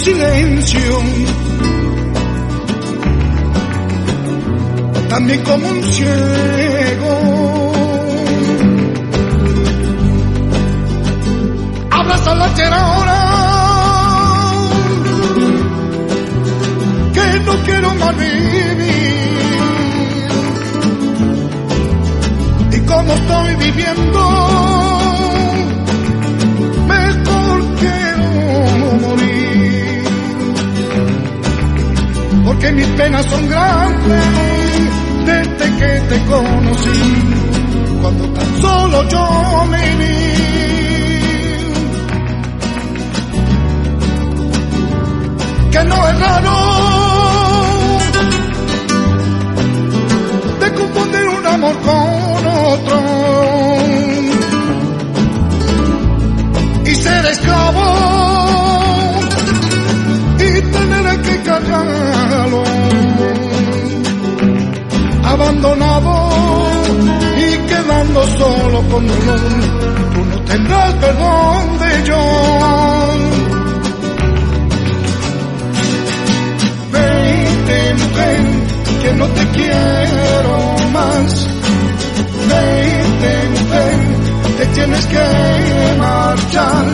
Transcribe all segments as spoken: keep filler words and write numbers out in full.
silencio, también como un ciego. Abraza la tierra ahora, que no quiero más vivir. Y como estoy viviendo, mejor quiero morir. Porque mis penas son grandes desde que te conocí, cuando tan solo yo me vi. Que no es raro de confundir un amor con otro y ser esclavo y tener que callarlo, abandonado y quedando solo con dolor. Tú no tendrás perdón de Dios. Que no te quiero más. Vete, mujer, te tienes que marchar.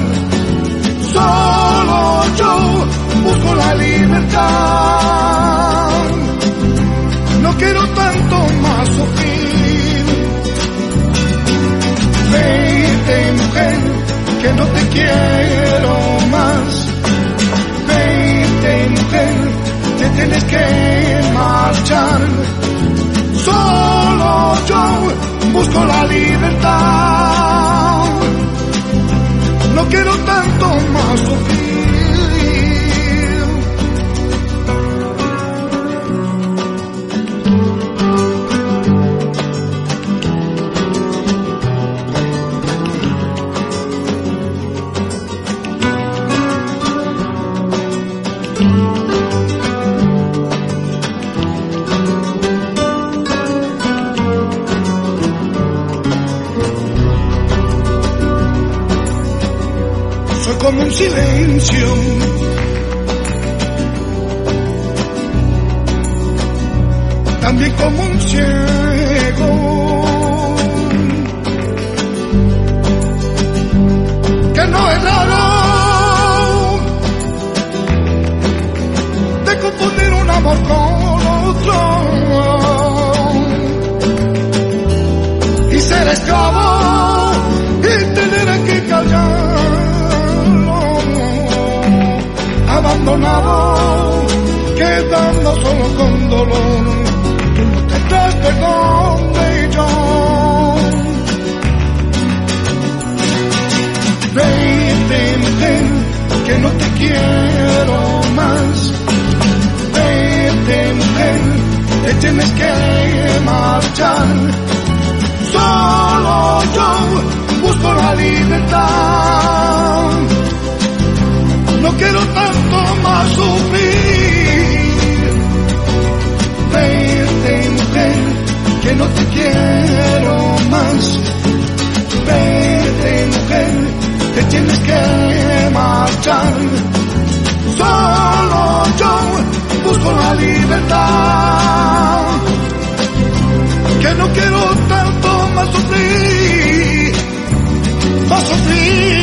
Solo yo busco la libertad. No quiero tanto más sufrir. Vete, mujer, que no te quiero más. Vete, mujer, te tienes que marchar. Solo yo busco la libertad. No quiero tanto más sufrir. Como un silencio, también como un ciego, que no es raro de confundir un amor con otro y ser esclavo y tener que callar, abandonado, quedando solo con dolor. Tú no tendrás perdón de Dios. Vete, mujer, que no te quiero más. Vete, mujer, te tienes que marchar. Solo yo busco la libertad. No quiero tanto más sufrir. Vete, mujer, que no te quiero más. Vete, mujer, te tienes que marchar. Solo yo busco la libertad. Que no quiero tanto más sufrir, más sufrir.